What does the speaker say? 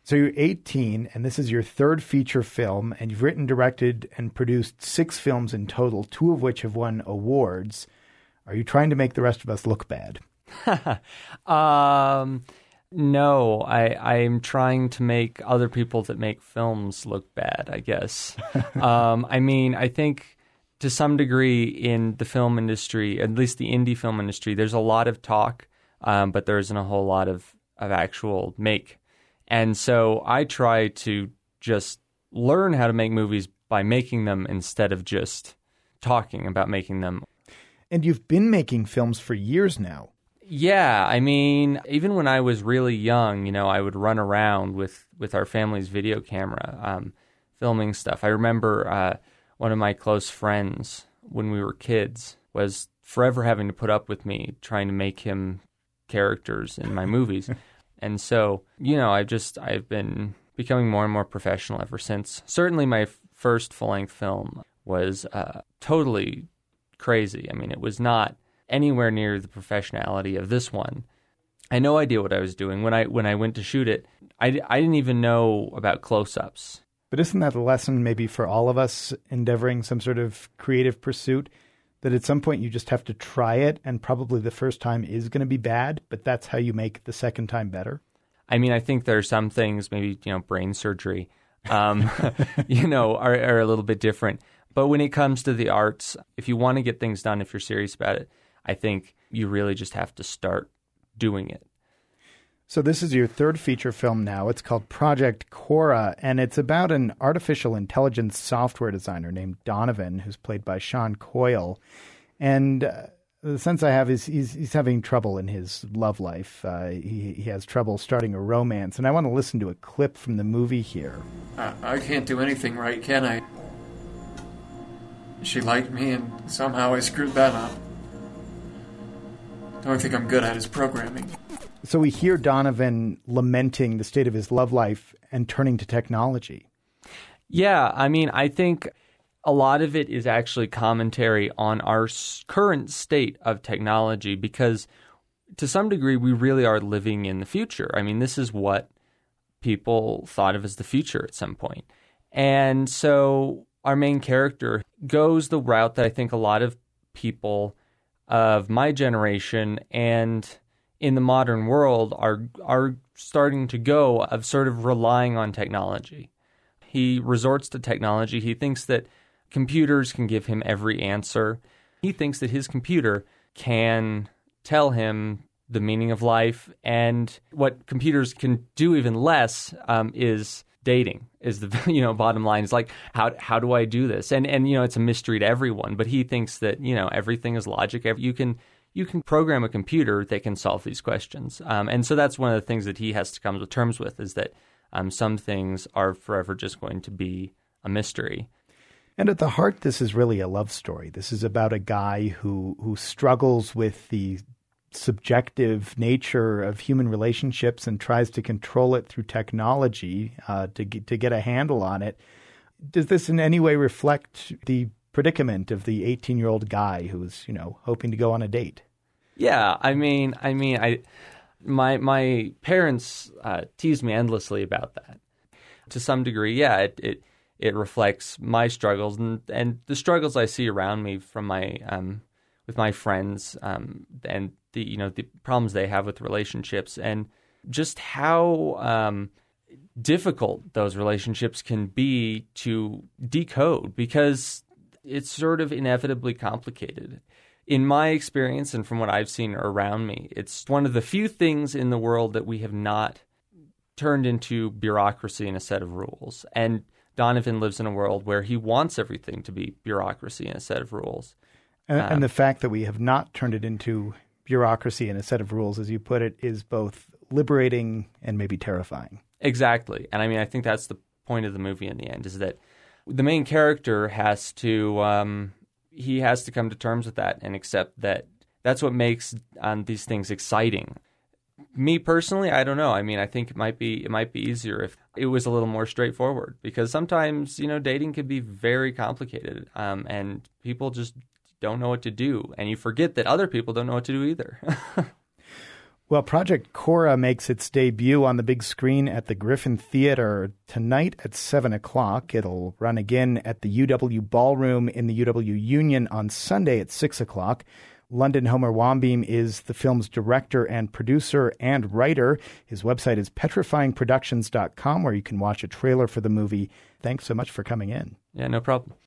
So you're 18, and this is your third feature film, and you've written, directed, and produced 6 films in total, 2 of which have won awards. Are you trying to make the rest of us look bad? No, I'm trying to make other people that make films look bad, I guess. I mean, I think to some degree in the film industry, at least the indie film industry, there's a lot of talk, but there isn't a whole lot of actual make. And so I try to just learn how to make movies by making them instead of just talking about making them. And you've been making films for years now. Yeah, I mean, even when I was really young, I would run around with our family's video camera, filming stuff. I remember one of my close friends when we were kids was forever having to put up with me trying to make him characters in my movies. And so, I've been becoming more and more professional ever since. Certainly my first full-length film was totally crazy. I mean, it was not anywhere near the professionality of this one. I had no idea what I was doing. When I went to shoot it, I didn't even know about close-ups. But isn't that a lesson maybe for all of us endeavoring some sort of creative pursuit? That at some point you just have to try it, and probably the first time is going to be bad, but that's how you make the second time better? I mean, I think there are some things, maybe, brain surgery, are a little bit different. But when it comes to the arts, if you want to get things done, if you're serious about it, I think you really just have to start doing it. So this is your third feature film now. It's called Project Cora, and it's about an artificial intelligence software designer named Donovan, who's played by Sean Coyle. And the sense I have is he's having trouble in his love life. He has trouble starting a romance. And I want to listen to a clip from the movie here. I can't do anything right, can I? She liked me, and somehow I screwed that up. The only thing I'm good at is programming. So we hear Donovan lamenting the state of his love life and turning to technology. Yeah, I mean, I think a lot of it is actually commentary on our current state of technology because to some degree we really are living in the future. I mean, this is what people thought of as the future at some point. And so our main character goes the route that I think a lot of people of my generation and in the modern world are starting to go of sort of relying on technology. He resorts to technology. He thinks that computers can give him every answer. He thinks that his computer can tell him the meaning of life. And what computers can do even less is dating, is the bottom line. Is like, how do I do this? And it's a mystery to everyone. But he thinks that everything is logic. You can program a computer that can solve these questions. And so that's one of the things that he has to come to terms with is that some things are forever just going to be a mystery. And at the heart, this is really a love story. This is about a guy who struggles with the subjective nature of human relationships and tries to control it through technology to get a handle on it. Does this in any way reflect the predicament of the 18-year-old guy who's, hoping to go on a date? Yeah, my parents teased me endlessly about that. To some degree, yeah, it reflects my struggles and the struggles I see around me from my with my friends and the problems they have with relationships and just how difficult those relationships can be to decode because it's sort of inevitably complicated. In my experience and from what I've seen around me, it's one of the few things in the world that we have not turned into bureaucracy and a set of rules. And Donovan lives in a world where he wants everything to be bureaucracy and a set of rules. And the fact that we have not turned it into bureaucracy and a set of rules, as you put it, is both liberating and maybe terrifying. Exactly. And I think that's the point of the movie in the end, is that the main character has to he has to come to terms with that and accept that that's what makes these things exciting. Me personally, I don't know. I think it might be easier if it was a little more straightforward because sometimes, dating can be very complicated and people just don't know what to do. And you forget that other people don't know what to do either. Well, Project Cora makes its debut on the big screen at the Griffin Theater tonight at 7 o'clock. It'll run again at the UW Ballroom in the UW Union on Sunday at 6 o'clock. London Homer Wambeam is the film's director and producer and writer. His website is petrifyingproductions.com, where you can watch a trailer for the movie. Thanks so much for coming in. Yeah, no problem.